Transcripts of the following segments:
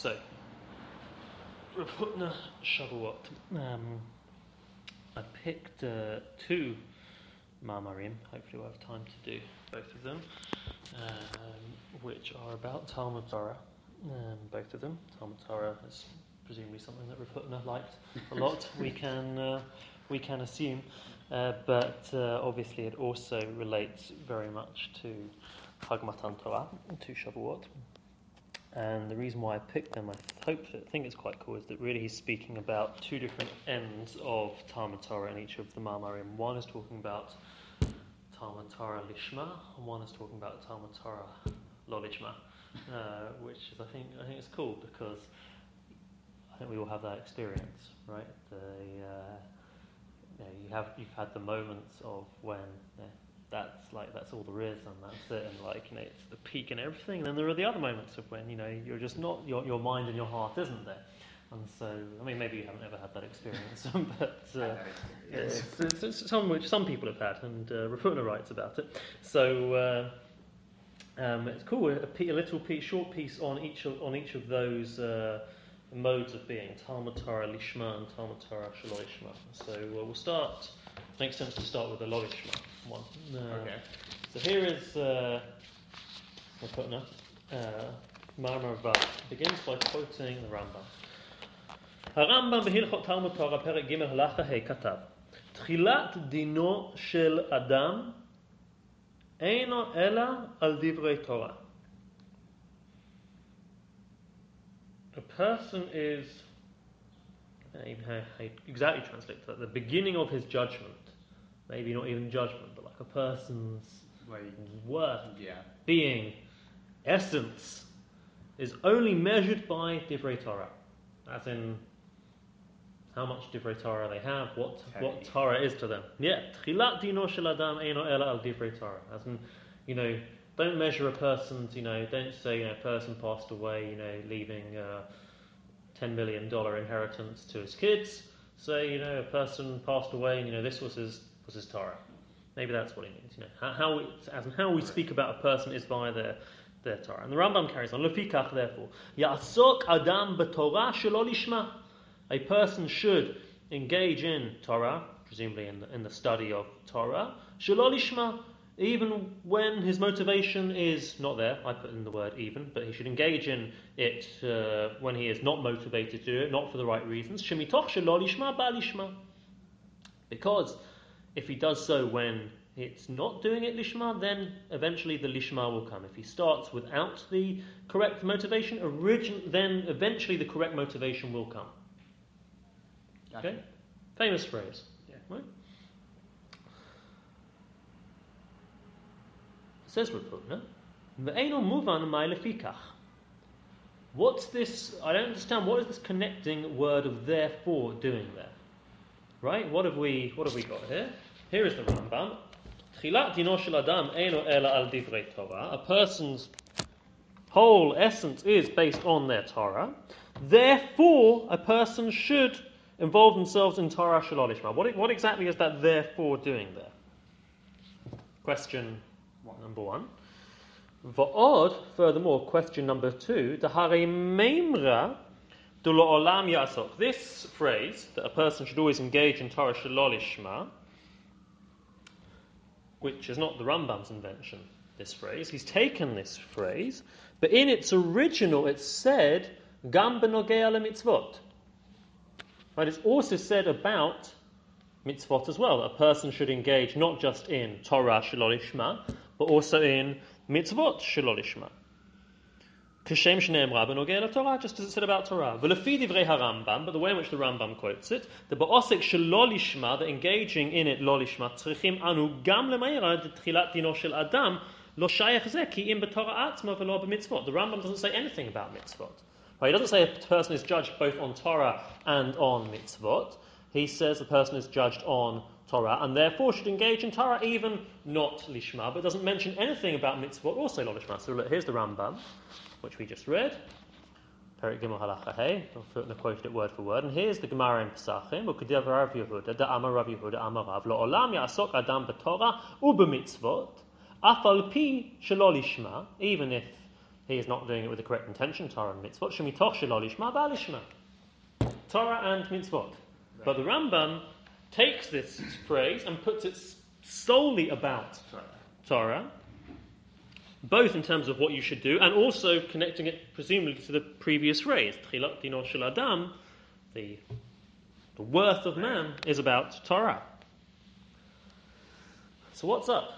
So, Rav Hutner Shavuot. I picked two Ma'amarim. Hopefully we'll have time to do both of them, which are about Talmud Torah. Both of them. Talmud Torah is presumably something that Rav Hutner liked a lot. we can assume, but obviously it also relates very much to Chag Matan Torah, to Shavuot. And the reason why I picked them, I think it's quite cool, is that really he's speaking about two different ends of Talmud Torah in each of the Ma'amarim. One is talking about Talmud Torah Lishma, and one is talking about Talmud Torah Lo Lishma, which is I think it's cool because I think we all have that experience, right? You've had the moments of when that's all there is, and that's it, and it's the peak and everything. And then there are the other moments of when you're just not your mind and your heart isn't there. And so, I mean, maybe you haven't ever had that experience, but it's some which some people have had, and Rav Hutner writes about it. So it's cool. Short piece on each of those modes of being: Talmud Torah Lishma and Talmud Torah Shelo Lishma. So we'll start. Makes sense to start with the Lo Lishma one. Okay. So here is Rav Hutner. Ma'amar Vav begins by quoting the Rambam. הרמב"ם בהלכות תלמוד תורה פרק ג' הלכה ה' כתב תחילת דינו של אדם אינו אלא על דברי תורה. A person is, how exactly translate that, the beginning of his judgment, maybe not even judgment, but like a person's worth, being, essence, is only measured by divrei Torah, as in how much divrei Torah they have, what Torah is to them. Tchilat dino shel adam eino ela al divrei Torah, as in, don't measure a person's, don't say a person passed away, leaving $10 million inheritance to his kids. Say, a person passed away, and this was his Torah. Maybe that's what he means. How we speak about a person is via their Torah. And the Rambam carries on. Lefikach, therefore, ya'asok adam b'Torah shelo lishma. A person should engage in Torah, presumably in the study of Torah, shelo lishma, even when his motivation is not there. I put in the word even, but he should engage in it when he is not motivated to do it, not for the right reasons. Shemitoch shelo lishma ba lishma. Because if he does so when it's not doing it lishma, then eventually the lishma will come. If he starts without the correct motivation, then eventually the correct motivation will come. Gotcha. Okay? Famous phrase. Yeah. Right? Says Rav Hutner, Ve'eino muvan mai lefikach. What's this? I don't understand. What is this connecting word of therefore doing there? Right? What have we got here? Here is the Rambam. Tchilat dino shel adam eino ela al divrei Torah. A person's whole essence is based on their Torah. Therefore, a person should involve themselves in Torah shelo lishma. What exactly is that therefore doing there? Question number one. Va'od, furthermore, question number two. Dahare meimra du lo'olam ya'asok. This phrase, that a person should always engage in Torah shelo lishma, which is not the Rambam's invention, this phrase. He's taken this phrase, but in its original it said, Gam benogea lemitzvot. Right, it's also said about mitzvot as well, that a person should engage not just in Torah shelo lishma, but also in mitzvot shelo lishma. Kashem shneimra benogea Torah, just as it said about Torah. V'lefi divrei harambam, but the way in which the Rambam quotes it, the ba'osek shelo lishma, the engaging in it lo lishma, tzrichim anu gam lemeira tchilat dino shel adam lo shayach zeh ki im b'Torah atzma v'lo b'mitzvot. The Rambam doesn't say anything about mitzvot. Right, he doesn't say a person is judged both on Torah and on mitzvot. He says the person is judged on Torah and therefore should engage in Torah, even not lishma, but doesn't mention anything about mitzvot, also lo lishma. So look, here's the Rambam, which we just read. Perek Gimel Halacha Hey. I've quoted it word for word. And here's the Gemara in Pesachim. U'kedav Rav Yehuda, da'amar Rav Yehuda, amar Rav, lo'olam ya'asok adam b'Torah u'b'mitzvot, af al pi shelo lishma, even if he is not doing it with the correct intention, Torah and mitzvot. Shemitoch shelo lishma ba lishma. Torah and mitzvot. Right. But the Rambam takes this phrase and puts it solely about Torah, both in terms of what you should do and also connecting it presumably to the previous phrase, Tchilat dino shel adam, the worth of man is about Torah. So what's up?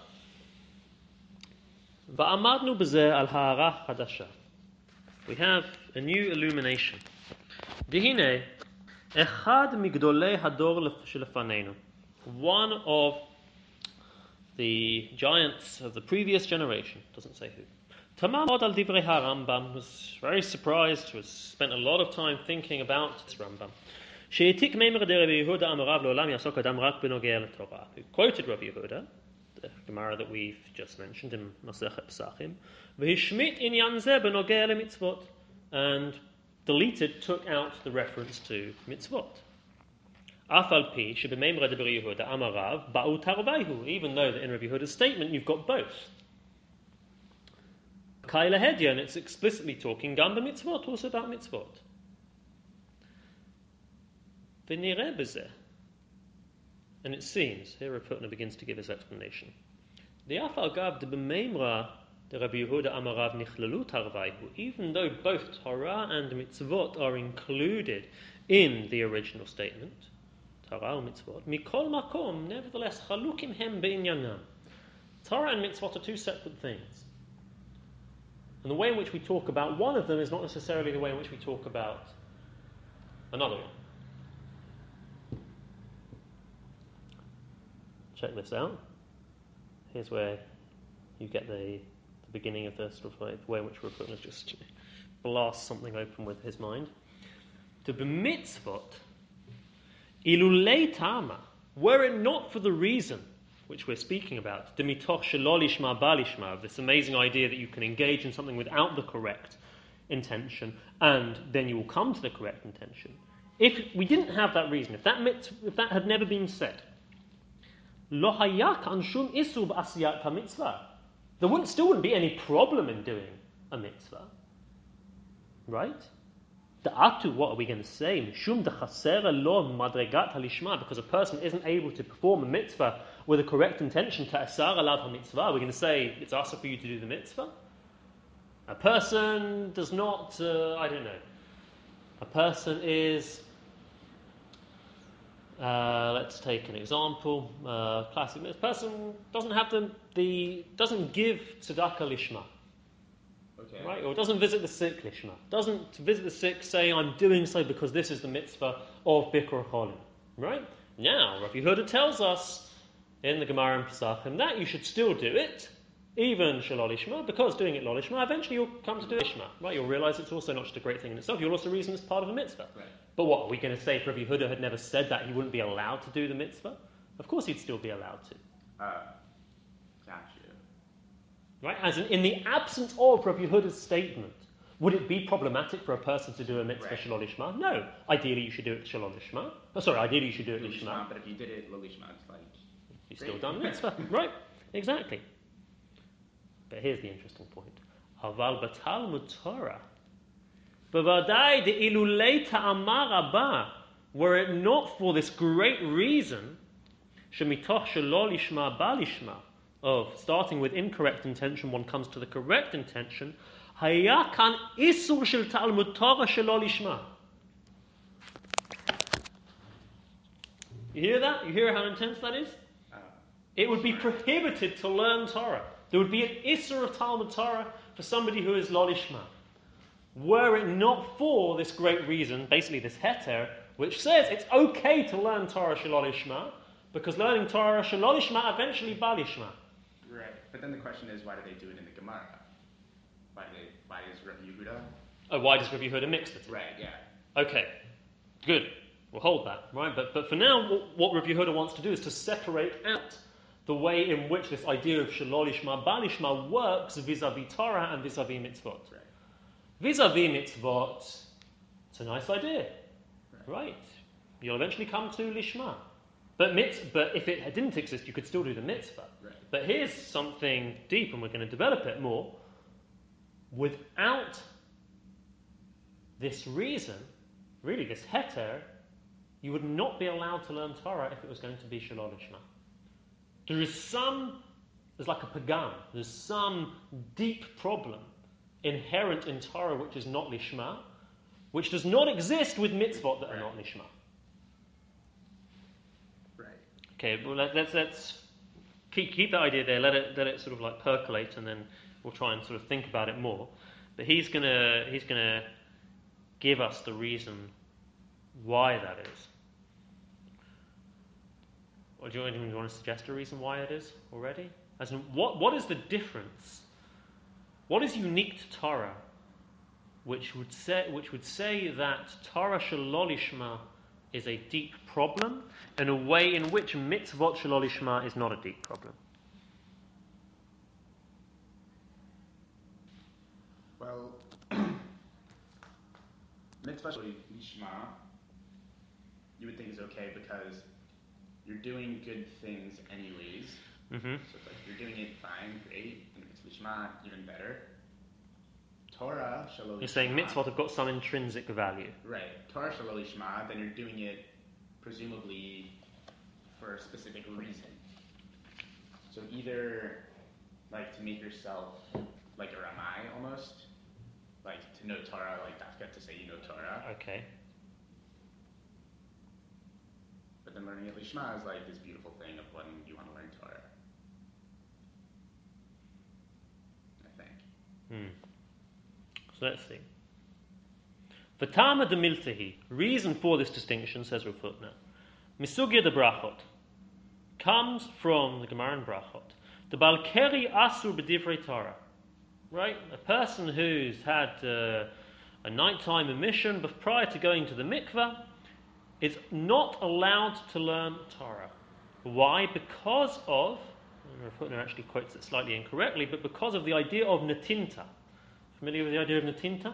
Va'amadnu b'zeh al ha'ara hadasha. We have a new illumination. Dihine echad migdolei hador shelefanenu. One of the giants of the previous generation, doesn't say who. Tamam od al divrei HaRambam, was very surprised, was spent a lot of time thinking about this Rambam. She'etik meimer de Rabbi Yehuda amarav le'olam yasok adam rak b'nogei l'Torah. Who quoted Rabbi Yehuda, the Gemara that we've just mentioned in Masechet Pesachim, v'hishmit inyan zeh b'nogei le'mitzvot, and took out the reference to mitzvot. Afal pi sheb'meimra de Rabbi Yehuda amarav ba'u tarvayhu, even though that in Rabbi Yehuda's statement you've got both. Kaila Hedya, and it's explicitly talking gam b'mitzvot, also about mitzvot. V'nireh b'zeh, and it seems, here Rav Hutner begins to give his explanation. The afal gav de b'meimra de Rabbi Yehuda amarav nichlalu tarvayhu, even though both Torah and mitzvot are included in the original statement, Torah and mitzvot, mikol makom, nevertheless, chalukim hem be'inyanam. Torah and mitzvot are two separate things. And the way in which we talk about one of them is not necessarily the way in which we talk about another one. Check this out. Here's where you get the beginning of the sort of way in which Rav Hutner just blasts something open with his mind. To be mitzvot, ilulei tama, were it not for the reason which we're speaking about, demitoch shelo lishma ba lishma, this amazing idea that you can engage in something without the correct intention, and then you will come to the correct intention. If we didn't have that reason, if that had never been said, lo haya kan shum isur b'asiyat hamitzvah, there still wouldn't be any problem in doing a mitzvah, right? Da'atu, what are we going to say? Mishum dechasera lo madregat halishma, because a person isn't able to perform a mitzvah with a correct intention, ta'asar alav ha-mitzvah, we're going to say it's also for you to do the mitzvah? A person does not, I don't know, a person is, let's take an example, classic, a person doesn't have doesn't give tzedakah lishma. Okay. Right? Or doesn't visit the sick lishma. Doesn't visit the sick say, I'm doing so because this is the mitzvah of Bikur Cholim. Right? Now, Rabbi Yehuda tells us in the Gemara and Pesachim that you should still do it, even shelo lishma, because doing it lo lishma, eventually you'll come to do lishma. Right? You'll realize it's also not just a great thing in itself, you'll also reason it's part of a mitzvah. Right. But what, are we going to say if Rabbi Yehuda had never said that he wouldn't be allowed to do the mitzvah? Of course he'd still be allowed to. Gotcha. Right? As in the absence of Rabbi Yehuda's statement, would it be problematic for a person to do a mitzvah shelo lishma? No. Ideally you should do it shelo lishma. Ideally you should do it lishma. But if you did it lo lishma, it's like... You've still done mitzvah. Right. Exactly. But here's the interesting point. Aval b'talmud Torah. B'vadai de'ilulei ta'amar haba, were it not for this great reason, shemitoch shelo lishma ba lishma, of starting with incorrect intention, one comes to the correct intention, haya kan isur shel talmud Torah shelo lishma. You hear that? You hear how intense that is? It would be prohibited to learn Torah. There would be an isur of Talmud Torah for somebody who is lo lishma. Were it not for this great reason, basically this heter, which says it's okay to learn Torah shelo lishma, because learning Torah shelo lishma eventually ba lishma. Right. But then the question is, why do they do it in the Gemara? Why is Rabbi Yehuda? Oh, why does Rabbi Yehuda mix the two? Right, yeah. Okay, good. We'll hold that, right? But for now, what Rabbi Yehuda wants to do is to separate out the way in which this idea of shelo lishma ba lishma works vis-a-vis Torah and vis-a-vis mitzvot. Right. Vis-a-vis mitzvot, it's a nice idea, right? You'll eventually come to lishma. But if it didn't exist, you could still do the mitzvah. Right. But here's something deep, and we're going to develop it more. without this reason, really this heter, you would not be allowed to learn Torah if it was going to be Shalol Lishma. There's like a pagam, there's some deep problem inherent in Torah which is not Lishma, which does not exist with mitzvot that are not Lishma. Right. Okay, well let's keep that idea there, let it sort of like percolate, and then we'll try and sort of think about it more. But he's gonna give us the reason why that is. Or do you want to suggest a reason why it is already? As in, what is the difference? What is unique to Torah, which would say that Torah Shalol Lishma is a deep problem, in a way in which mitzvot Shalol Lishma is not a deep problem? Well, mitzvah Shalol Lishma, you would think is okay because you're doing good things anyways. Mm-hmm. So it's like you're doing it fine, great, and if it's Lishma, even better. Torah Shalol Lishma. You're saying mitzvot have got some intrinsic value. Right. Torah Shalol Lishma, then you're doing it presumably for a specific reason. So either like to make yourself like a Ramai almost, like to know Torah, like Dafka to say you know Torah. Okay. But then learning at Lishma is like this beautiful thing of when you want to learn Torah. I think. So let's see. V'tama de miltehi. Reason for this distinction, says Rav Hutner, misugya de brachot, comes from the Gemara in Brachot. The balkeri asur b'divrei Torah. Right? A person who's had a nighttime emission, but prior to going to the mikveh, is not allowed to learn Torah. Why? Because of, Rav Hutner actually quotes it slightly incorrectly, but because of the idea of netinta. Familiar with the idea of netinta?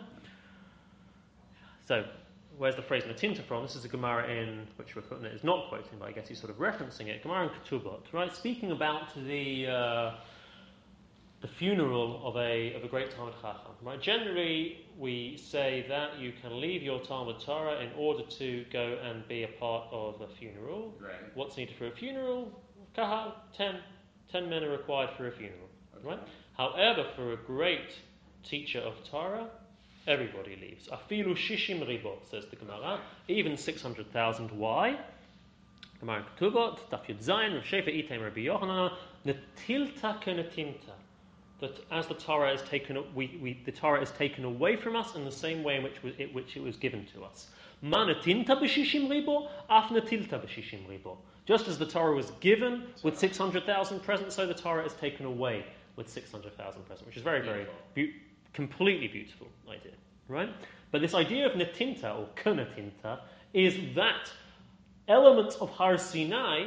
So, where's the phrase netinta from? This is a Gemara in which Rav Hutner is not quoting, but I guess he's sort of referencing it. Gemara in Ketubot, right? Speaking about the funeral of a great Talmid Chacham, right? Generally, we say that you can leave your Talmud Torah in order to go and be a part of a funeral. Right. What's needed for a funeral? Kahal, 10 men are required for a funeral, right? However, for a great teacher of Torah, everybody leaves. Afilu shishim ribot, says the Gemara, even 600,000. Why? Gemara in Ketubot, Daf Yud Zayin, Rav Shefer Item Rabbi Yochanan, netilta kenetinta. That as the Torah is taken, the Torah is taken away from us in the same way in which it was given to us. Ma netinta b'shishim ribo, af netilta b'shishim ribo. Just as the Torah was given with 600,000 present, so the Torah is taken away with 600,000 present, which is very, very completely beautiful idea, right? But this idea of netinta or kenetinta is that elements of Har Sinai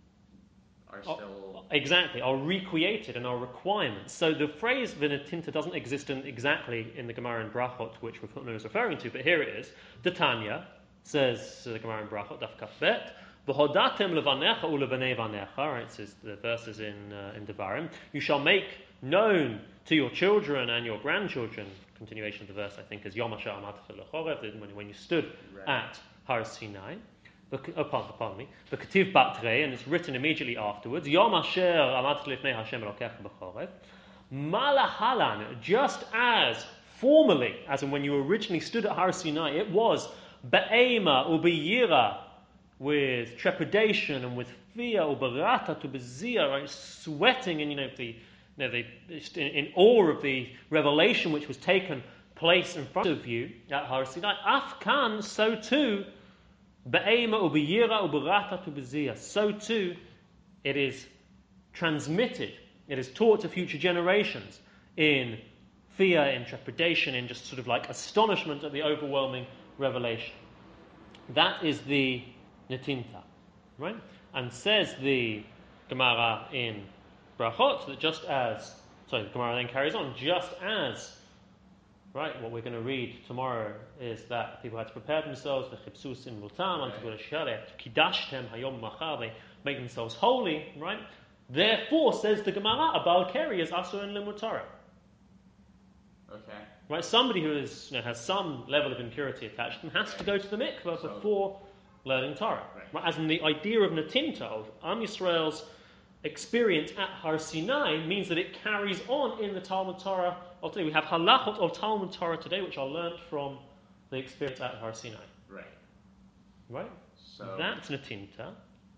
are recreated and are requirements. So the phrase v'netinta doesn't exist exactly in the Gemara in Brachot, which Rav Hutner is referring to, but here it is. The Tanya says the Gemara in Brachot, Daf Kaf Bet, v'hodatem levanecha ulevanei vanecha, right? Says the verses in Devarim. You shall make known to your children and your grandchildren. Continuation of the verse, I think, is Yom Asher Amadcha Lechorev, when you stood at Har Sinai. Pardon me. The Ketiv Batre, and it's written immediately afterwards. Yom Asher Amadcha Lifnei Hashem Elokecha B'chorev. Malahalan, just as formally, as in when you originally stood at Har Sinai, it was Be'ema Ubiyira, with trepidation and with fear, Uberata to Bezia, right, sweating and in awe of the revelation which was taken place in front of you at Har Sinai. Afkan, so too, Be'ema ubiyira uberata tu bezia. So too, it is transmitted, it is taught to future generations in fear, in trepidation, in just sort of like astonishment at the overwhelming revelation. That is the netinta, right? And says the Gemara in Brachot that the Gemara then carries on, just as, right, what we're going to read tomorrow is that people had to prepare themselves, the chipsus in mutam, and to go to share, they have to kidashtem hayom machar, they make themselves holy, right? Therefore, says the Gemara, a balkeri is asur in limud Torah. Okay. Right, somebody who is, has some level of impurity attached to them has to go to the mikveh before learning Torah. Right. As in the idea of Natinta, of Am Yisrael's experience at Har Sinai, means that it carries on in the Talmud Torah of today. We have halachot of Talmud Torah today, which are learnt from the experience at Har Sinai. Right? So that's Natinta.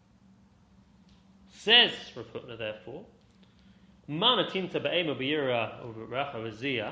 Says Rav Hutner, therefore, Ma Natinta ba'ema b'yira u'racha v'ziyah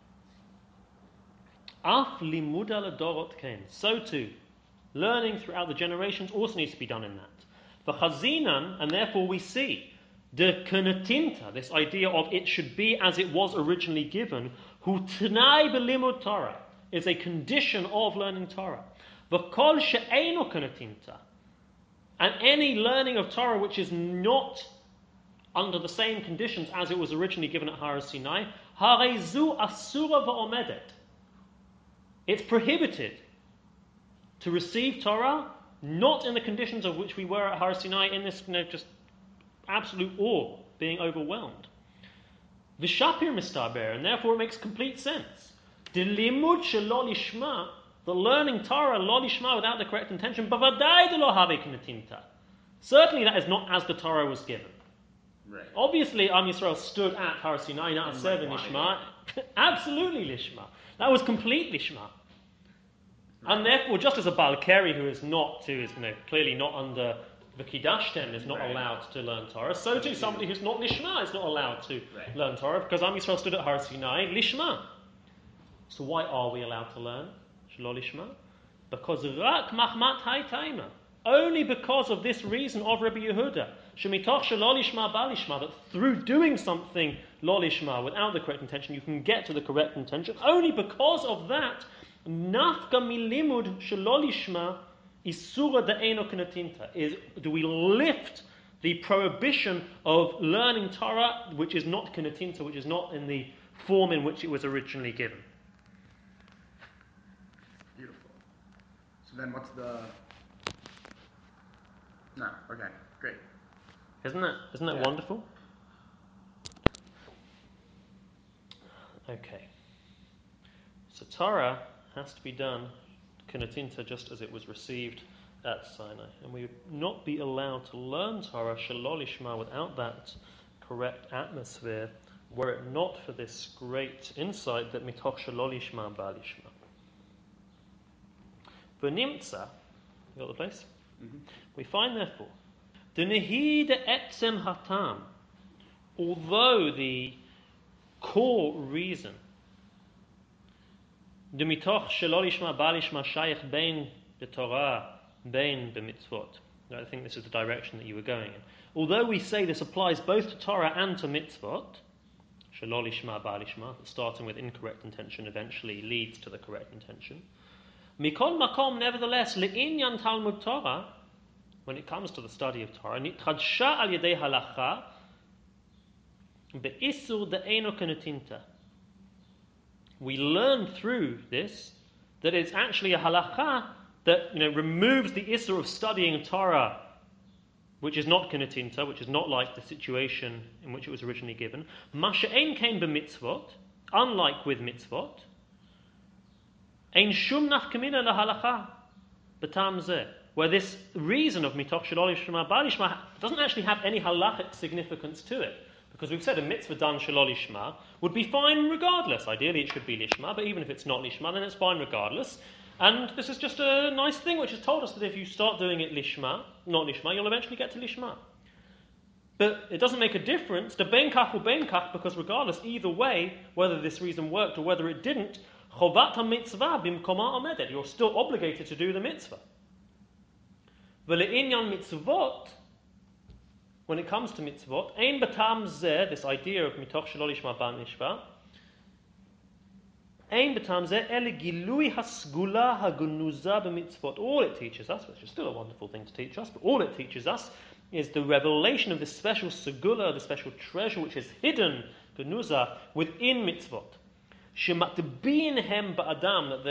af limud al adorot kain. So too, learning throughout the generations also needs to be done in that. V'chazinan, and therefore we see the kanatinta, this idea of it should be as it was originally given, hu t'nai b'limud Torah, is a condition of learning Torah. V'kol she'eino kanatinta, and any learning of Torah which is not under the same conditions as it was originally given at Har Sinai, harezu asura va'omedet. It's prohibited to receive Torah not in the conditions of which we were at Har Sinai, in this just absolute awe, being overwhelmed. V'shapir mistaber, and therefore it makes complete sense. The limud shelo lishma, the learning Torah lo lishma without the correct intention, bavadai de lo have knatinta. Certainly that is not as the Torah was given. Right. Obviously, Am Yisrael stood at Har Sinai, not 7 lishma. Absolutely lishma. That was complete lishma. And therefore, just as a Balkari who is clearly not under the Kiddashtem is not allowed to learn Torah, so too somebody who's not Lishma is not allowed to learn Torah, because Am Yisrael stood at Har Sinai, Lishma. So why are we allowed to learn Shelo Lishma? Because Rak Mahmat Haytaima. Only because of this reason of Rabbi Yehuda, Shemitoch Shelo Lishma Ba Lishma, that through doing something Lo Lishma without the correct intention, you can get to the correct intention. Only because of that, Nafka milimud shelo lishma isura de'eno knatinta, is do we lift the prohibition of learning Torah which is not knatinta, which is not in the form in which it was originally given. Beautiful. So then what's the... No, okay, great. Isn't that wonderful? Okay. So Torah has to be done knatinta just as it was received at Sinai, and we would not be allowed to learn Torah shelo lishma without that correct atmosphere, were it not for this great insight that mitoch shelo lishma ba lishma. V'nimtza, you got the place? Mm-hmm. We find therefore the nehid etzem hatam, although the core reason the mitoch shelo lishma ba lishma shayach bein the Torah bein b'mitzvot. I think this is the direction that you were going in. Although we say this applies both to Torah and to mitzvot, shelo lishma ba lishma, starting with incorrect intention eventually leads to the correct intention. Mikol makom, nevertheless, le'inyan Talmud Torah, when it comes to the study of Torah, nitchadsha al yedei halacha be'isur de'eno knatinta. We learn through this that it's actually a halacha that removes the issur of studying Torah, which is not knatinta, which is not like the situation in which it was originally given. Masha'ein came b'mitzvot, unlike with mitzvot. Ein shum nafkamina lahalacha b'tam zeh, where this reason of mitoch shelo lishma ba lishma doesn't actually have any halachic significance to it. Because we've said a mitzvah done shelo lishma would be fine regardless. Ideally it should be lishma, but even if it's not lishma, then it's fine regardless. And this is just a nice thing which has told us that if you start doing it lishma, not lishma, you'll eventually get to lishma. But it doesn't make a difference, the ben kach or ben kach, because regardless, either way, whether this reason worked or whether it didn't, chovat ha-mitzvah bimkoma omedet, you're still obligated to do the mitzvah. V'le'inyan mitzvot, when it comes to mitzvot, ein batam zeh, this idea of mitoch shelo lishma ba lishma, ein batam zeh ele gilui hasgula hagunuza b'mitzvot. All it teaches us, which is still a wonderful thing to teach us, but all it teaches us is the revelation of this special segula, the special treasure which is hidden, genuza, within mitzvot. Shematbin hem ba'adam, that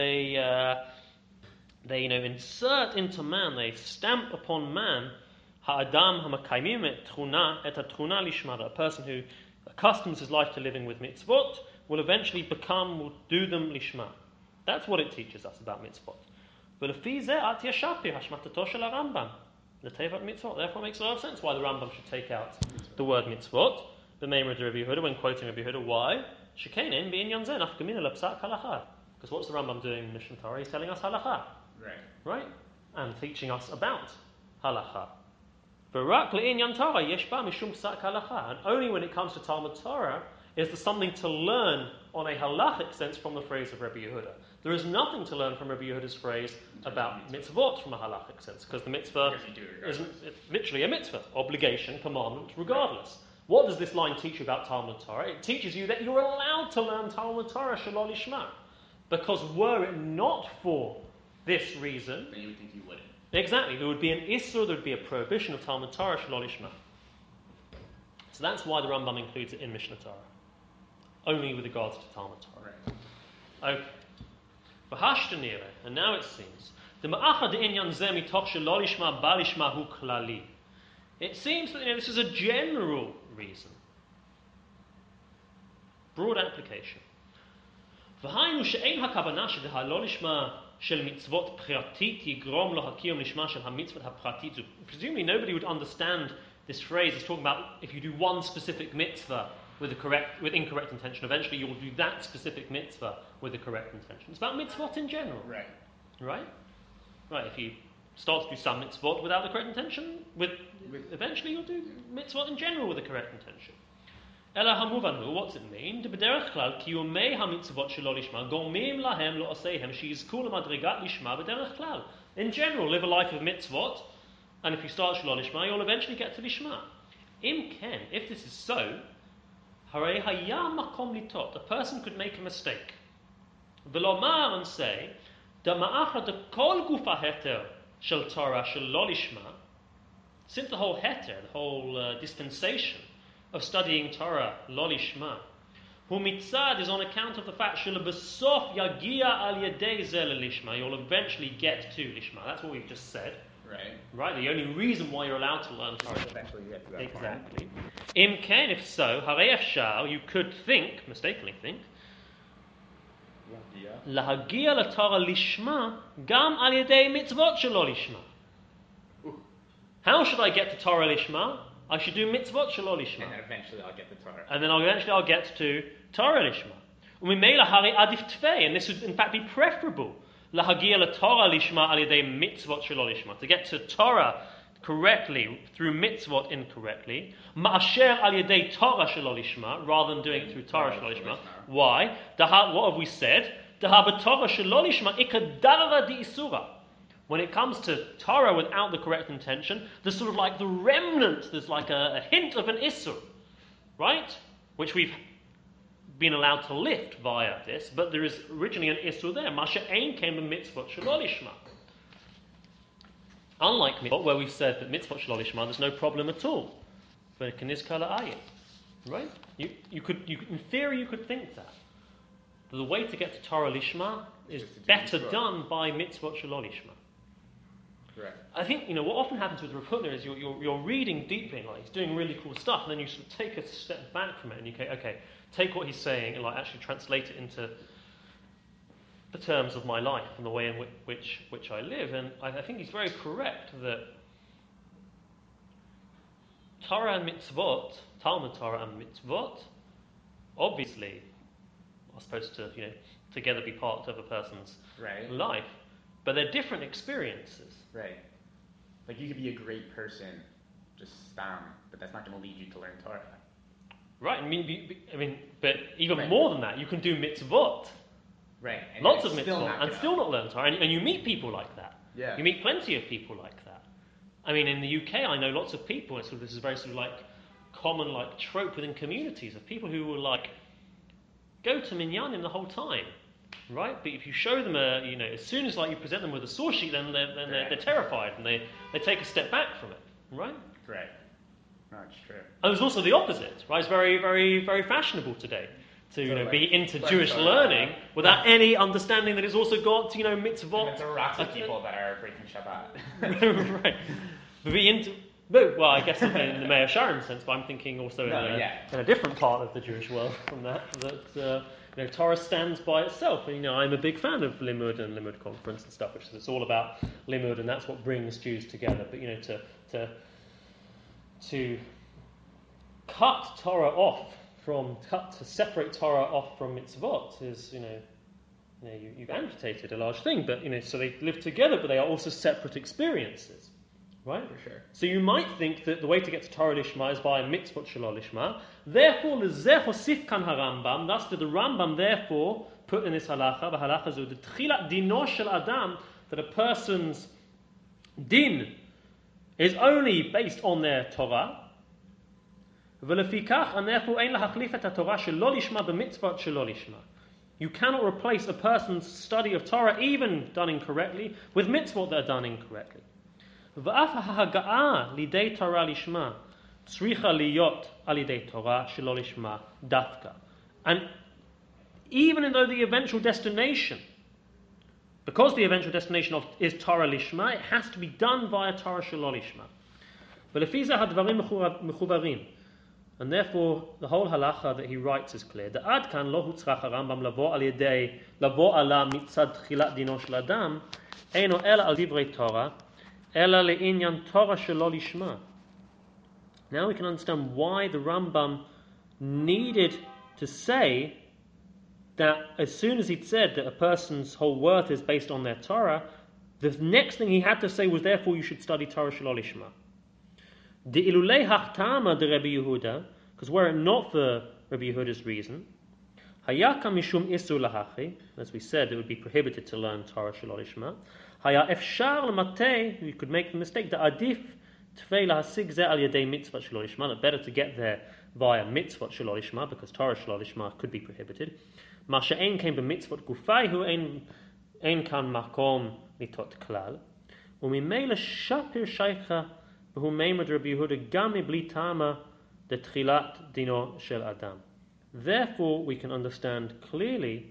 they insert into man, they stamp upon man, ha'adam ha'makaimim et tchuna lishma, a person who accustoms his life to living with mitzvot, will eventually will do them lishma. That's what it teaches us about mitzvot. ולפי זה אל תיישפי השמטתו של הרמב"ם לתיבת mitzvot. Therefore, it makes a lot of sense why the Rambam should take out the word mitzvot, the name of Rabbi Yehuda, when quoting Rabbi Yehuda. Why? Shekein b'inyan zeh nafkamina lepsak halacha. Because what's the Rambam doing in Mishnah Torah? He's telling us halacha. Right? And teaching us about halacha. V'rak le'inyan Torah yesh ba mishum psak halacha. And only when it comes to Talmud Torah is there something to learn on a halachic sense from the phrase of Rabbi Yehuda. There is nothing to learn from Rabbi Yehuda's phrase about mitzvot from a halachic sense, because the mitzvah is literally a mitzvah, obligation, commandment, regardless. What does this line teach you about Talmud Torah? It teaches you that you're allowed to learn Talmud Torah shalol lishma, because were it not for this reason, then you would think you wouldn't. Exactly, there would be an issur, there would be a prohibition of Talmud Torah shalol lishma. So that's why the Rambam includes it in Mishnah Torah, only with regards to Talmud Torah. Right. Okay. And now it seems it seems that this is a general reason, broad application. Presumably nobody would understand this phrase as talking about if you do one specific mitzvah with incorrect intention, eventually you will do that specific mitzvah with the correct intention. It's about mitzvot in general. Right? If you start to do some mitzvot without the correct intention, eventually you'll do mitzvot in general with the correct intention. Ela hamuvanu, what's it mean? B'derech klal kiyumei hamitzvot shelo lishma gomim lahem lo oseihem sheyizku lemadrigat lishma b'derech klal. In general, live a life of mitzvot, and if you start shelo lishma, you'll eventually get to lishma. Im ken, if this is so, harei hayam makom litot, a person could make a mistake. V'lomar, and say, Dama'acha de kol gufa heter shel Torah shelo lishma, since the whole heter, the whole dispensation of studying Torah lo lishma, hu mitzad is on account of the fact shel besof yagia al yedei ze lishma, you'll eventually get to lishma. That's what we've just said. Right. The only reason why you're allowed to learn Torah. Eventually get to that exactly. Im ken, if so, harei efshar, you could think, mistakenly think, lahagia la Torah lishma gam al yedei mitzvot shelo lishma. How should I get to Torah lishma? I should do mitzvot shelo lishma. And then eventually I'll get to Torah. And then I'll get to Torah lishma. Umimela hari adif tvei, and this would in fact be preferable. Lahagia la Torah lishma al yedei mitzvot shelo lishma, to get to Torah correctly through mitzvot incorrectly. Ma'asher al yedei Torah shelo lishma, rather than doing it through Torah shelo lishma. Why? What have we said? Torah shelo lishma ikadara di isura. When it comes to Torah without the correct intention, there's sort of like the remnant, there's like a hint of an issur, right? Which we've been allowed to lift via this, but there is originally an issur there. Masha ein came a mitzvot shelo lishma. Unlike mitzvot, where we've said that mitzvot shelo lishma, there's no problem at all. But k'nizka la'ayin, right? You could, in theory, you could think that. The way to get to Torah lishma is better done by mitzvot shelo lishma. Correct. I think what often happens with Rav Hutner is you're reading deeply, like he's doing really cool stuff, and then you sort of take a step back from it, and you go, okay, take what he's saying and actually translate it into the terms of my life and the way in which I live. And I think he's very correct that Torah and mitzvot, Talmud Torah and mitzvot, obviously are supposed to together be part of a person's life, but they're different experiences. Right. Like you could be a great person, just stam, but that's not going to lead you to learn Torah. Right. I mean, but even more than that, you can do mitzvot. Right. And lots of mitzvot and still not learn Torah. And you meet people like that. Yeah. You meet plenty of people like that. I mean, in the UK, I know lots of people, and this is very sort of like common like trope within communities of people who will go to minyanim the whole time. Right, but if you show them as soon as you present them with a source sheet, then they're terrified and they take a step back from it. Right. Right. No, it's true. And there's also the opposite. Right, it's very, very, very fashionable today to be into Jewish learning without any understanding that it's also got mitzvot. And there are lots of people that are breaking Shabbat. Right. Well, I guess in the Meir Sharon sense, but I'm thinking also in a different part of the Jewish world from that Torah stands by itself. And, I'm a big fan of Limud and Limud Conference and stuff, which is it's all about Limud, and that's what brings Jews together. But to cut Torah off to separate Torah off from mitzvot is you've amputated a large thing. But so they live together, but they are also separate experiences. Right? For sure. So you might think that the way to get to Torah Lishma is by mitzvot shelo lishma. Therefore, lezeh hosif kan harambam. Thus did the Rambam therefore put in this halacha, b'halacha zu, the tchilat dino shel adam, that a person's din is only based on their Torah. V'lefikach, and therefore ein lahachlif et haTorah shelo lishma b'mitzvot shelo lishma. You cannot replace a person's study of Torah, even done incorrectly, with mitzvot that are done incorrectly. ואף ההגעה לידי תורה לשמה צריכה להיות על ידי תורה שלא לשמה דווקא. And even though the eventual destination, because the eventual destination is Torah lishma, it has to be done via Torah שלא לשמה. ולפי זה הדברים מחוברים. And therefore the whole halacha that he writes is clear. דעד כאן לא הוצרך הרמב"ם לבוא עלה מצד תחילת דינו של אדם, אינו אלא על דברי תורה, Ela le'inyan Torah shelo lishma. Now we can understand why the Rambam needed to say that as soon as he'd said that a person's whole worth is based on their Torah, the next thing he had to say was, therefore you should study Torah shelo lishma. De ilulei hachtama de Rabbi Yehuda, because were it not for Rabbi Yehuda's reason, hayaka mishum isu lahachi, as we said, it would be prohibited to learn Torah shelo lishma. Haya efshar l'matei, you could make the mistake that adif tfei lahasig ze al yedei mitzvot shelo lishma, that better to get there via mitzvot shelo lishma, because Torah shelo lishma could be prohibited. Ma she'ein came b'mitzvot gufai hu ein kan makom mitot klal. Umimela shapir shaycha b'hu meimad Rabbi Yehuda gam mibli tama de tchilat dino shel adam. Therefore, we can understand clearly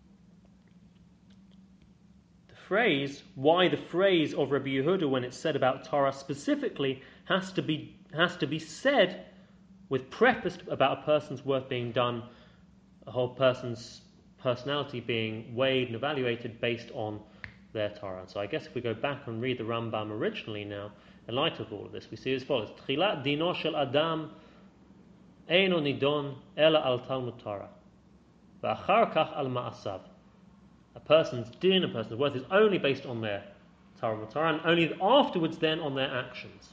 why the phrase of Rabbi Yehuda, when it's said about Torah specifically, has to be said with preface about a person's worth being done, a whole person's personality being weighed and evaluated based on their Torah. So I guess if we go back and read the Rambam originally now, in light of all of this, we see as follows: Tchilat dino shel adam eino nidon ela al Talmud Torah, v'achar kach al ma'asav. A person's din, a person's worth is only based on their Torah, and only afterwards then on their actions.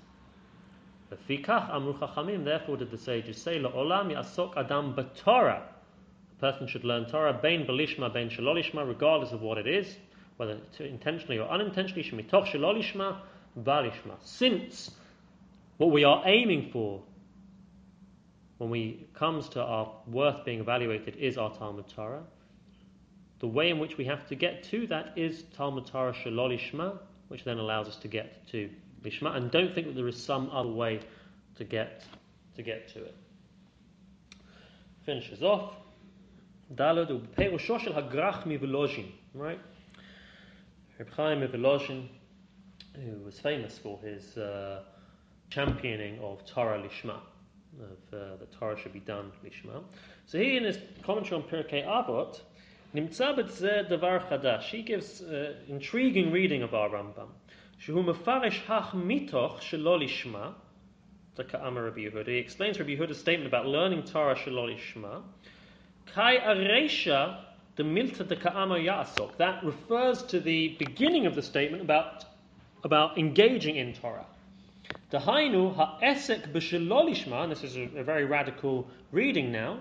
Therefore did the sages say, La'olam ya'asok adam b'Torah. A person should learn Torah, bein b'lishma, bein shelo lishma, regardless of what it is, whether intentionally or unintentionally, shemitoch shelo lishma, b'lishma. Since what we are aiming for when it comes to our worth being evaluated is our Talmud Torah, the way in which we have to get to that is Talmud Torah shelo lishma, which then allows us to get to lishma. And don't think that there is some other way to get to it. Finishes off. Daled u'peirusho shel hagrach mivolozhin. Right? Reb Chaim mivolozhin, who was famous for his championing of Torah lishma, of the Torah should be done lishma. So he, in his commentary on Pirkei Avot, Nimtza b'tzeh davar chadash. He gives intriguing reading of our Rambam. Shehu mefarish hach mitoch shelo lishma. Ka'amar Rabbi Yehuda. He explains Rabbi Yehuda's statement about learning Torah shelo lishma. Kai areisha de milta de ka'amar ya'asok. That refers to the beginning of the statement about engaging in Torah. Dahainu ha'esek b'shelo lishma. And this is a very radical reading now.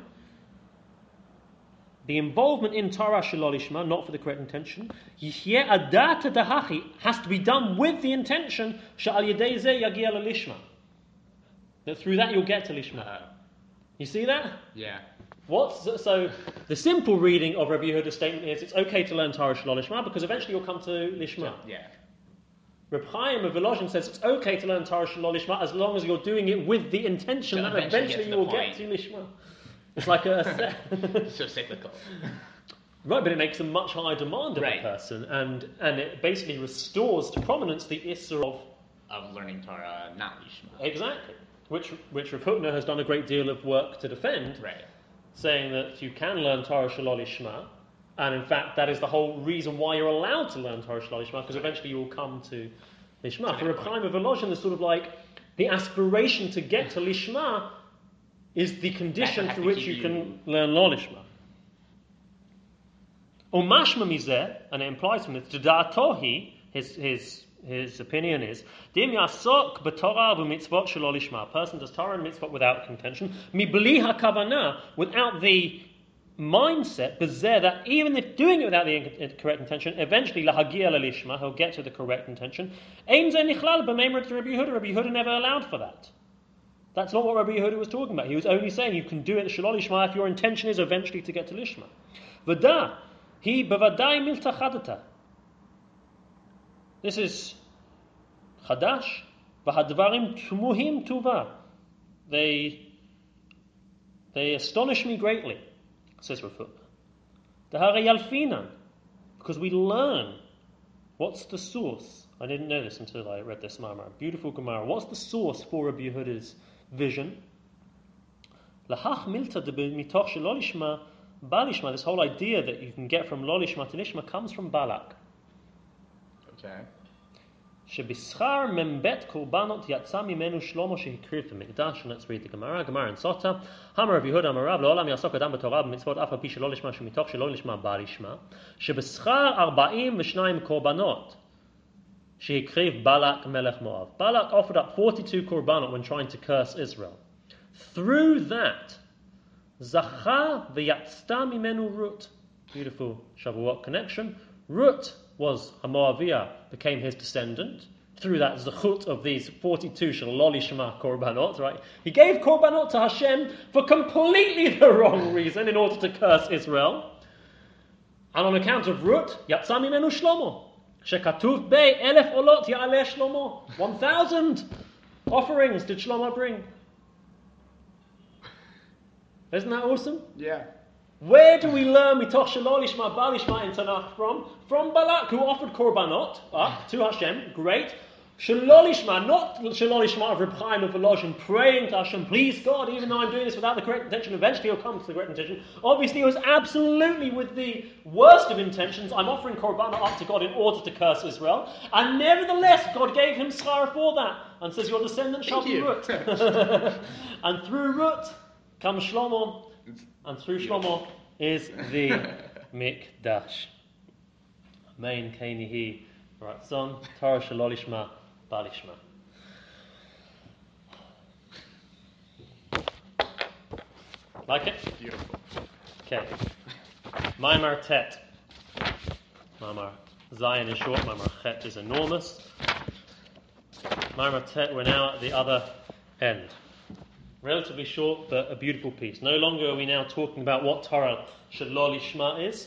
The involvement in Torah shelo lishma, not for the correct intention, yihyeh adata dahachi, has to be done with the intention she'al yedei zeh yagia lishma. That through that you'll get to lishma. You see that? Yeah. So the simple reading of Rabbi Yehuda's statement is it's okay to learn Torah shelo lishma because eventually you'll come to lishma. Yeah. Reb Chaim of Volozhin says it's okay to learn Torah shelo lishma as long as you're doing it with the intention that eventually you will get to lishma. It's like so cyclical. Right, but it makes a much higher demand of a person, and it basically restores to prominence the issur of learning Torah, not lishma. Exactly, which Rav Hutner has done a great deal of work to defend. Right. saying that you can learn Torah Shalol Lishma, and in fact that is the whole reason why you're allowed to learn Torah Shalol Lishma, because eventually you will come to Lishma. For Reb Chaim of Volozhin, there's sort of like the aspiration to get to Lishma is the condition through which you can learn Lo Lishma. Umashma mizeh, and it implies from this, Da'atohi, his opinion is, Dim yasok b'torah v'mitzvot shelo lishma. A person does Torah and mitzvot without contention. Mibli hakavana, without the mindset, b'zeh, that even if doing it without the correct intention, eventually lahagia lishma, he'll get to the correct intention. Ein zeh nichlal b'meimer to Rabbi Yehuda. Rabbi Yehuda never allowed for that. That's not what Rabbi Yehuda was talking about. He was only saying you can do it shelo lishma if your intention is eventually to get to lishma. V'da, he b'vadai milta chadata. This is Chadash, v'hadvarim tumuhim tuva. They astonish me greatly, says Rafut. Dehare yalfinan, because we learn. What's the source? I didn't know this until I read this Gemara. Beautiful Gemara. What's the source for Rabbi Yehuda's vision? Lahach milta de mitoch shelo lishma balishma. This whole idea that you can get from lo lishma to lishma comes from Balak. Okay. Shebischar membet korbanot yatsa mimenu shlomo shehikriv v'mikdash. And let's read the Gemara. Gemara in Sota. Hamar Rav Yehuda Amar Rav Le'olam yasok adam b'torah b'mitzvot af al pi shelo lishma shemitoch shelo lishma balishma. Shebischar 42 korbanot shehikriv Balak melech Moav. Balak offered up 42 korbanot when trying to curse Israel. Through that, zacha v'yatzta mimenu Rut. Beautiful Shavuot connection. Rut was Hamoaviyah, became his descendant through that zechut of these 42 Shalol Lishma korbanot, right? He gave korbanot to Hashem for completely the wrong reason in order to curse Israel. And on account of Rut, Yatsa mimenu Shlomo. Shekatuv bei 1000 olot ya'aleh Shlomo. 1,000 offerings did Shlomo bring. Isn't that awesome? Yeah. Where do we learn mitoch shelo lishma balishma in Tanakh from? From Balak, who offered korbanot to Hashem. Great. Shelo lishma, not shelo lishma of Reb Chaim of Volozhin, praying to Hashem, please God, even though I'm doing this without the correct intention, eventually he'll come to the correct intention. Obviously, it was absolutely with the worst of intentions. I'm offering korbanot up to God in order to curse Israel, and nevertheless, God gave him schar for that, and says, your descendant shall be Rut. And through Rut comes Shlomo. And through Shlomo is the Mikdash. Amen. Keinihi Ratzon Torah Shelo Lishma Balishma. Like it? Beautiful. Okay. Maimar Tet. Maimar Zion is short. Maimar Chet is enormous. Maimar Tet. We're now at the other end. Relatively short, but a beautiful piece. No longer are we now talking about what Torah Shelo Lishma is.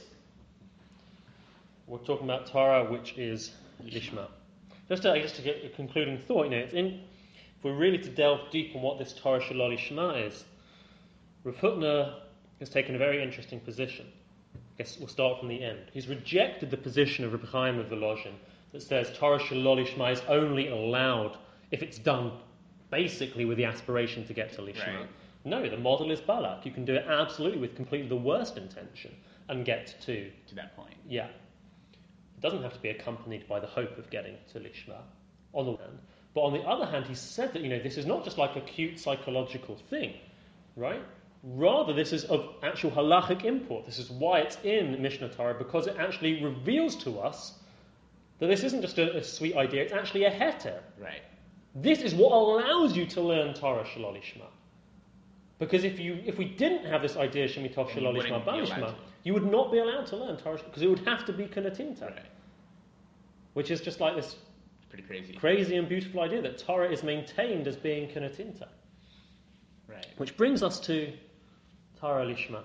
We're talking about Torah which is Lishma. Just to get a concluding thought, if we're really to delve deep on what this Torah Shelo Lishma is, Rav Hutner has taken a very interesting position. I guess we'll start from the end. He's rejected the position of Reb Chaim of Volozhin that says Torah Shelo Lishma is only allowed if it's done basically with the aspiration to get to Lishma. Right. No, the model is Balak. You can do it absolutely with completely the worst intention and get to that point. Yeah. It doesn't have to be accompanied by the hope of getting to Lishma, on the one hand. But on the other hand, he said that, this is not just like a cute psychological thing, right? Rather, this is of actual halachic import. This is why it's in Mishnah Torah, because it actually reveals to us that this isn't just a sweet idea, it's actually a heter. Right. This is what allows you to learn Torah Shelo Lishma. Because if we didn't have this idea Shemitoch Shelo Lishma Balishma, you would not be allowed to learn Torah, because it would have to be Kanatinta. Right. Which is just like this pretty crazy and beautiful idea that Torah is maintained as being Kanatinta. Right. Which brings us to Torah Lishma.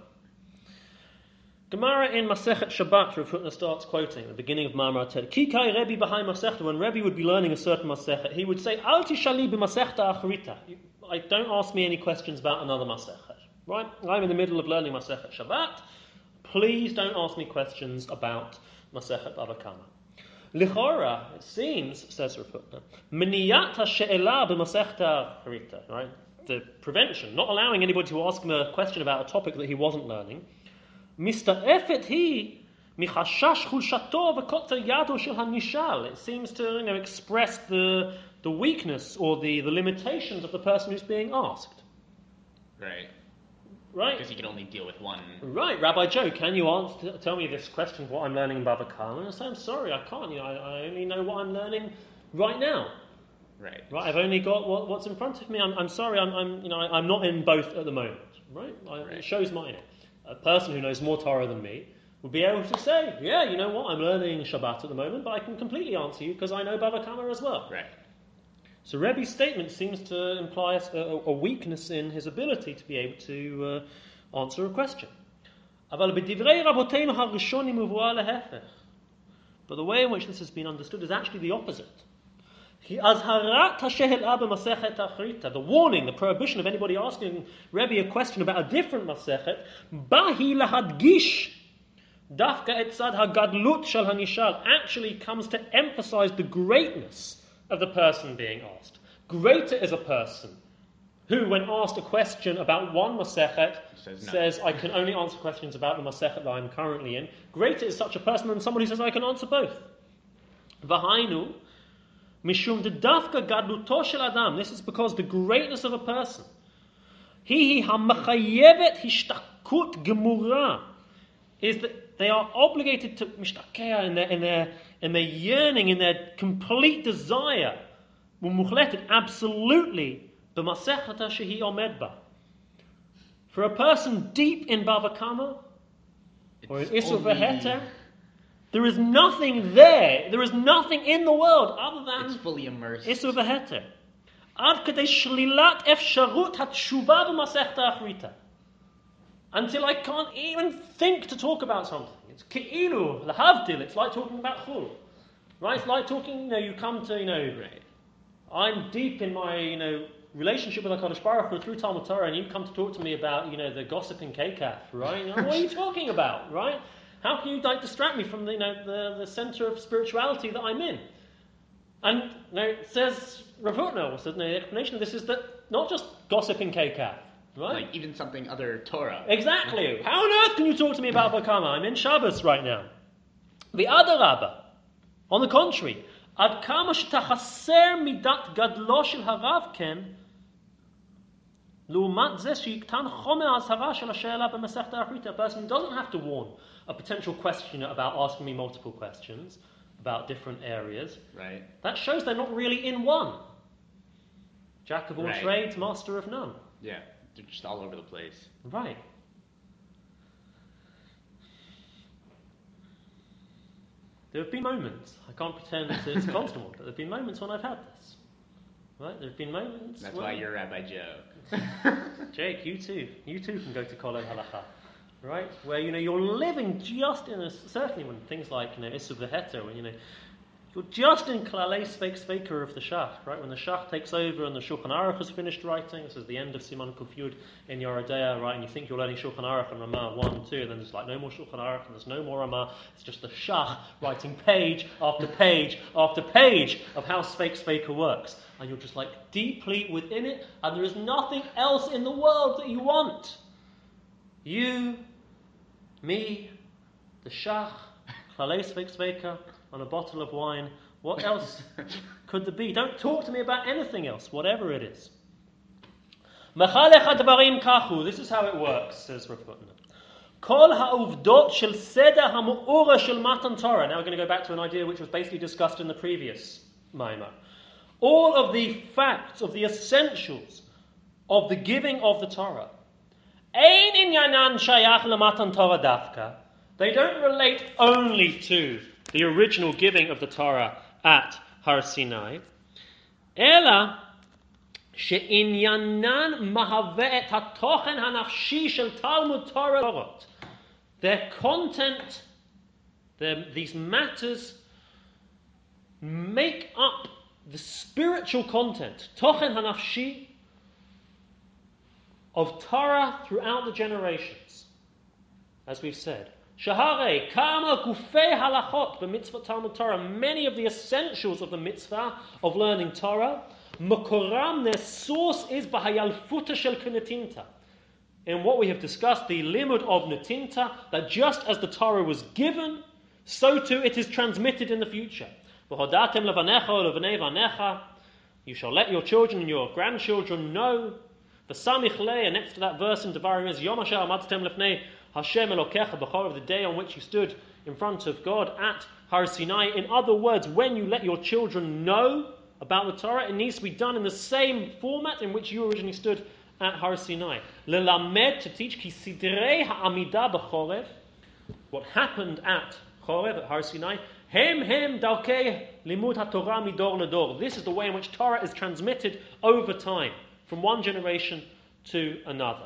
Gemara in Masechet Shabbat, Rav Hutner starts quoting at the beginning of Ma'amar Tet. Kikai Rebbe behind Masechta, when Rebbe would be learning a certain Masechet, he would say, Al tishali b'Masechta acharita. Don't ask me any questions about another Masechet. Right? I'm in the middle of learning Masechet Shabbat. Please don't ask me questions about Masechet Bava Kama. Lichora, it seems, says Rav Hutner, Miniyat ha'she'ela b'Masechta acharita. Right? the prevention, not allowing anybody to ask him a question about a topic that he wasn't learning. Mista'efet hi michashash chulshato v'kotzer yado shel hanishal. It seems to express the weakness or the limitations of the person who's being asked. Right? Because he can only deal with one. Right, Rabbi Joe, can you tell me this question, what I'm learning in Bava Kama? And I say, I'm sorry, I can't. I only know what I'm learning right now. Right. I've only got what's in front of me. I'm sorry. I'm not in both at the moment. Right. It shows mine. A person who knows more Torah than me would be able to say, yeah, you know what, I'm learning Shabbat at the moment, but I can completely answer you because I know Bava Kama as well. Right. So Rebbe's statement seems to imply a weakness in his ability to be able to answer a question. But the way in which this has been understood is actually the opposite. The warning, the prohibition of anybody asking Rebbe a question about a different Masechet, actually comes to emphasize the greatness of the person being asked. Greater is a person who, when asked a question about one Masechet, says, I can only answer questions about the Masechet that I'm currently in. Greater is such a person than somebody who says, I can answer both. V'hainu, mishum dedafka gadluto shel adam. This is because the greatness of a person, hi hamachayevet hishtakut gemura, is that they are obligated to mishtakea in their yearning, in their complete desire, umuchletet, absolutely, b'masechata shehi omed ba. For a person deep in Bava Kama or in Isur V'Heter, there is nothing there. There is nothing in the world other than it's fully immersed. Isur V'Heter. Ad kadei shlilat efsharut hatshuva b'masechta achrita. Until I can't even think to talk about something. It's ke'ilu, lahavdil. It's like talking about chul. Right? It's like talking, you come to, Right. I'm deep in my, relationship with HaKadosh Baruch Hu through Talmud Torah, and you come to talk to me about, the gossip in Kekaf, right? What are you talking about, right? How can you distract me from the center of spirituality that I'm in? And it says Rav Hutner, says the explanation of this is that not just gossip in Kekaf, right? Like even something other Torah. Exactly. How on earth can you talk to me about Bava Kama? I'm in Shabbos right now. The other Rabbah, on the contrary, Ad kama shetachaser midat gadlo shel harav ken, l'umat zeh sheyiktan chomer azhara shel hasha'ela b'masechta achrita. A person doesn't have to warn a potential questioner about asking me multiple questions about different areas. Right. That shows they're not really in one. Jack of all Right. trades, master of none. Yeah, they're just all over the place. Right. There have been moments, I can't pretend it's constant, but there have been moments when I've had this. Right? There have been moments. That's why you're Rabbi Joe. Jake, you too can go to Kollel Halacha. Right? Where, you're living just in certainly when things like, Isur V'Heter, when, you're just in Klalei Speaker of the Shach, right? When the Shach takes over and the Shulchan Aruch has finished writing, this is the end of Siman Kuf Yud in Yoreh De'ah, right? And you think you're learning Shulchan Aruch and Ramah 1, 2, and then there's no more Shulchan Aruch and there's no more Ramah. It's just the Shach writing page after page after page of how Speaker works. And you're just deeply within it, and there is nothing else in the world that you want. You, me, the Shach, Klalei Speaker, on a bottle of wine. What else could there be? Don't talk to me about anything else, whatever it is. This is how it works, says Rav Hutner. Kol ha'uvdot shel seder ha'mu'ura shel matan Torah. Now we're going to go back to an idea which was basically discussed in the previous Maimar. All of the facts, of the essentials of the giving of the Torah. Ein inyanan shayach lematan Torah dafka. They don't relate only to the original giving of the Torah at Har Sinai. Ela she'inyanan mahave et hatochen hanafshi shel Talmud Torah. Their content, these matters, make up the spiritual content, tochen hanafshi, of Torah throughout the generations. As we've said, Shahare, Kama Gufei Halachot, the mitzvah Talmud Torah, many of the essentials of the mitzvah of learning Torah, Makoram, their source is Bahayalfuta Shel Netinta. In what we have discussed, the limud of Netinta, that just as the Torah was given, so too it is transmitted in the future. V'hodatem levanecha u'levanei vanecha, you shall let your children and your grandchildren know. V'samich le, and next to that verse in Devarim is Yom asher amadtem lefnei Hashem Elokecha b'chor, of the day on which you stood in front of God at Har Sinai. In other words, when you let your children know about the Torah, it needs to be done in the same format in which you originally stood at Har Sinai. Lelamed, to teach, ki sidrei ha'amida b'chorev, what happened at Chorev, at Har Sinai, hem dalkei limud haTorah midor ledor. This is the way in which Torah is transmitted over time, from one generation to another.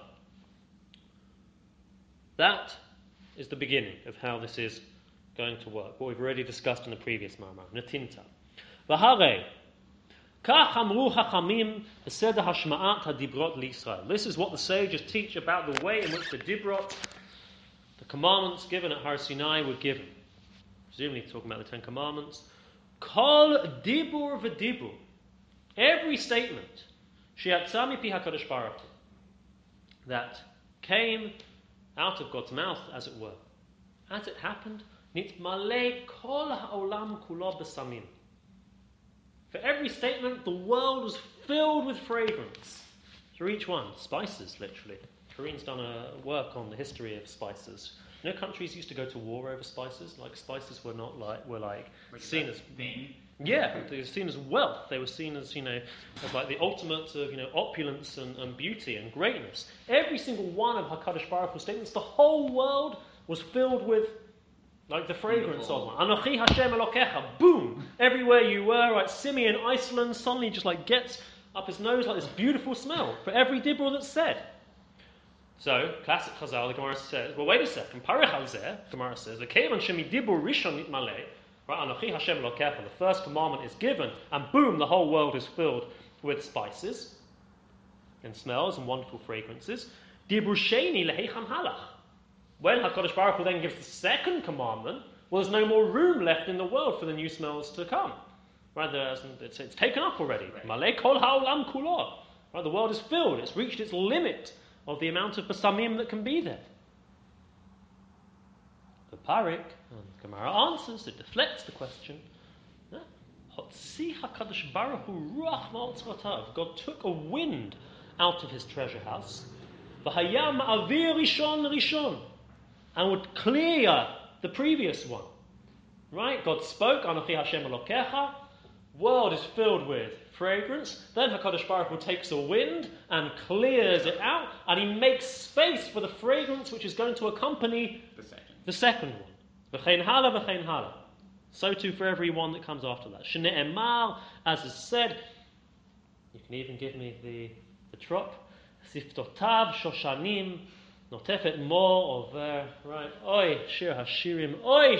That is the beginning of how this is going to work, what we've already discussed in the previous Ma'amar, Netinta. V'harei, kach amru hachamim b'seder hashma'at hadibrot li'Yisrael. This is what the sages teach about the way in which the dibrot, the commandments given at Har Sinai, were given. Presumably talking about the Ten Commandments. Kol dibur v'dibur. Every statement, she'yatza mipi HaKadosh Baruch Hu, that came out of God's mouth, as it were. As it happened, nitmalei kol ha'olam kulo b'samim. For every statement, the world was filled with fragrance. For each one, spices, literally. Kareem's done a work on the history of spices. You know, countries used to go to war over spices. Like, spices were seen as thing. Yeah, they were seen as wealth. They were seen as, as like the ultimate of, opulence and beauty and greatness. Every single one of HaKadosh Baruch Hu's statements, the whole world was filled with, like, the fragrance of them. Anochi Hashem Elokecha, boom! Everywhere you were, right? Simeon, Iceland, suddenly just like gets up his nose like this beautiful smell for every dibur that's said. So, classic Chazal, the Gemara says, well, wait a second, Parech Hazeh, Gemara says, the Kevan Shemi Dibur Rishon Nitmaleh, right, Anochi Hashem Elokecha, the first commandment is given, and boom, the whole world is filled with spices and smells and wonderful fragrances. Dibur Sheni Lehechan Halach. When HaKadosh Baruch Hu then gives the second commandment, well, there's no more room left in the world for the new smells to come. Right, it's taken up already. Malei kol ha'olam kulo. Right, the world is filled, it's reached its limit of the amount of basamim that can be there. The Parik, and Gemara answers, it deflects the question. Hotzi HaKadosh Baruch Hu ruach ma'otzrotav. God took a wind out of his treasure house. V'hayam avir rishon, and would clear the previous one. Right? God spoke, Anochi Hashem Elokecha. World is filled with fragrance. Then HaKadosh Baruch Hu takes a wind and clears it out, and he makes space for the fragrance which is going to accompany the second one. V'chein hala, v'chein hala. So too for every one that comes after that. Shne'emar, as is said, you can even give me the trop. Siftotav shoshanim, notefet mo over, right? Oy, shir hashirim,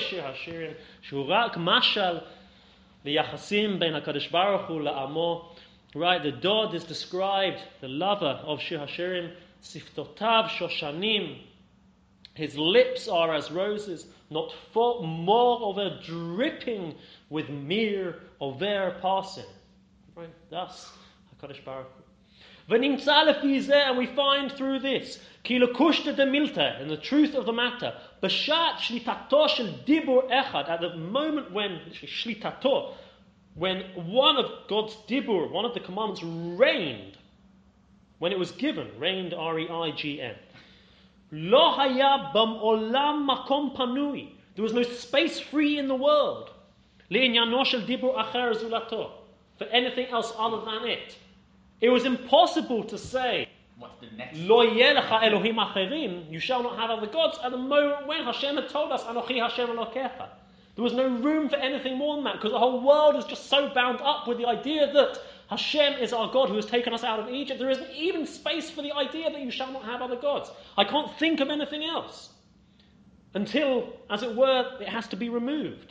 shurak mashal, the yachasim ben HaKadosh Baruch Hu la'amo. Right, the Dod is described, the lover of Shir Hashirim, Siftotav Shoshanim. His lips are as roses, not more over dripping with mir over passing. Right, thus HaKadosh Baruch Hu. And we find through this, Ki lekushta de milta, in the truth of the matter, Bashat shlitato shel dibur echad, at the moment when, shlitato, when one of God's dibur, one of the commandments reigned, when it was given, reigned, R-E-I-G-N. Lo haya bam olam makom panui. There was no space free in the world. Le'inyan shel dibur acher zulato, for anything else other than it. It was impossible to say, what's the next? Lo yelecha Elohim acherim, you shall not have other gods, at the moment when Hashem had told us, Anochi Hashem Elokecha. There was no room for anything more than that, because the whole world is just so bound up with the idea that Hashem is our God who has taken us out of Egypt. There isn't even space for the idea that you shall not have other gods. I can't think of anything else. Until, as it were, it has to be removed.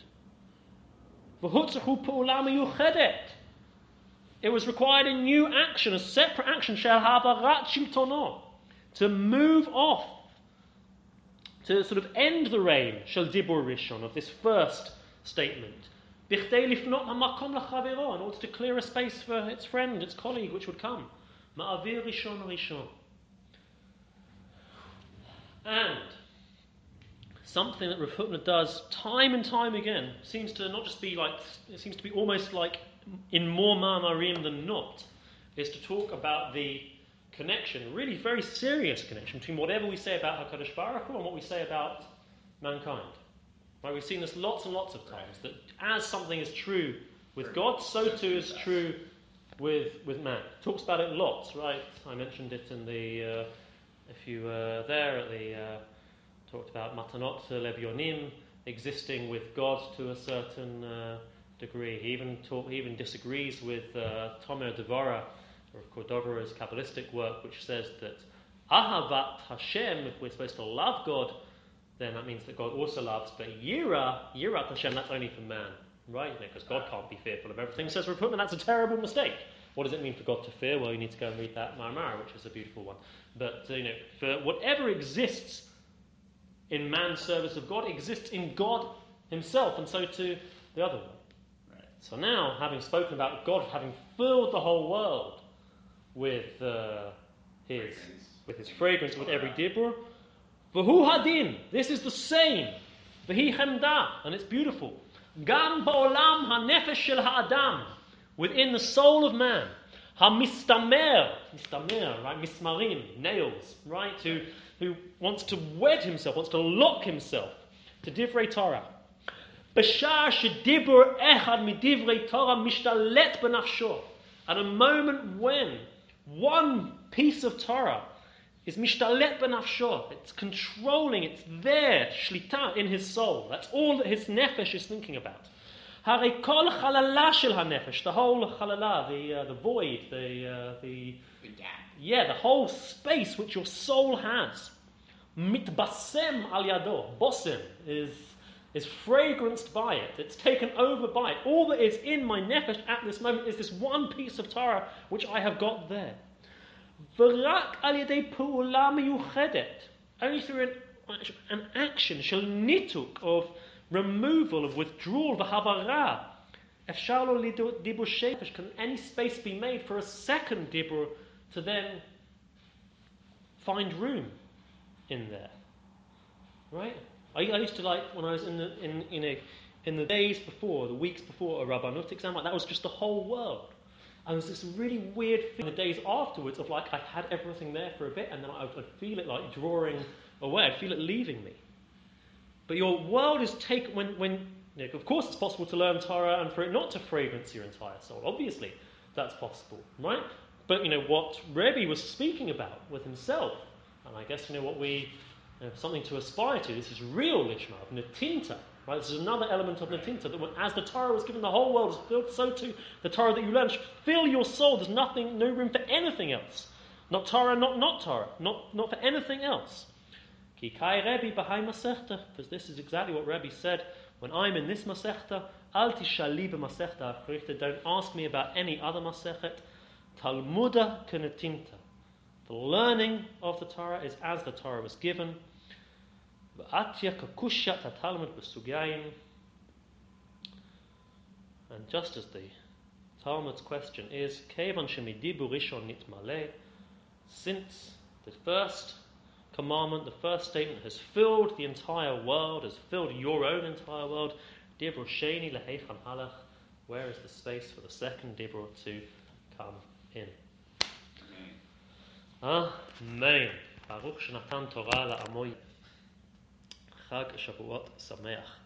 It was required a new action, a separate action, to move off to sort of end the reign, Shel Dibur Rishon, of this first statement. Bichdei lifnot hamakom lachavero, in order to clear a space for its friend, its colleague, which would come. Ma'avir Rishon Rishon. And something that Rav Hutner does time and time again seems to not just be like, it seems to be almost like in more ma'amarim than not, is to talk about the connection, really very serious connection between whatever we say about HaKadosh Baruch Hu and what we say about mankind. Right? We've seen this lots and lots of times, that as something is true with God, so too is true with man. Talks about it lots, right? I mentioned it in the, if you were there at the, talked about Matanot Levyonim, existing with God to a certain degree. He even disagrees with Tomer Devora, or Cordova's Kabbalistic work, which says that Ahavat Hashem, if we're supposed to love God, then that means that God also loves, but Yirat Hashem, that's only for man, right? Because God can't be fearful of everything. Says Rav Hutner, that's a terrible mistake. What does it mean for God to fear? Well, you need to go and read that Marmara, which is a beautiful one. But, for whatever exists in man's service of God, exists in God himself, and so too the other one. Right. So now, having spoken about God having filled the whole world with his fragrance, with every dibur, v'hu hadin, this is the same, v'hi chemda, and it's beautiful, gam ba'olam hanefesh shel ha'adam, within the soul of man, mistamer, right, mismarim, nails, right, who wants to wed himself, wants to lock himself to divrei Torah. B'shar shedibur echad midivrei Torah mishtalet b'nafsho, at a moment when one piece of Torah is mishtalet b'nafsho, it's controlling, it's there, shlita, in his soul. That's all that his nefesh is thinking about. Harei kol chalala shel hanefesh, the whole chalala, the void, the gap. Yeah, the whole space which your soul has. Mitbasem al yado, bosem is fragranced by it. It's taken over by it. All that is in my nefesh at this moment is this one piece of Torah which I have got there. V'rak al yedei pu'ula miyuchedet, only through an action, shel nituk, of removal, of withdrawal, v'havara, efshar lo dibur shepesh, can any space be made for a second dibur to then find room in there, right? I used to like, when I was in the days before, the weeks before a Rabbanut exam, like that was just the whole world. And there's this really weird thing in the days afterwards of like I had everything there for a bit, and then I'd feel it like drawing away. I'd feel it leaving me. But your world is taken when of course it's possible to learn Torah and for it not to fragrance your entire soul. Obviously, that's possible, right? But what Rebbe was speaking about with himself, and I guess what we something to aspire to. This is real lishma of netinta, right? This is another element of netinta, that as the Torah was given, the whole world is filled. So too the Torah that you learn should fill your soul. There's no room for anything else. Not Torah, not Torah, not for anything else. Ki kai Rebbe b'hai masechta, because this is exactly what Rebbe said. When I'm in this masechta, al tishali b'masechta africhta, don't ask me about any other masechet. Talmuda kenetinta. The learning of the Torah is as the Torah was given. And just as the Talmud's question is, since the first commandment, the first statement has filled the entire world, has filled your own entire world, where is the space for the second dibur to come in? Amen. Baruch shenatan Torah la'amo. Chag Shavuot Sameach.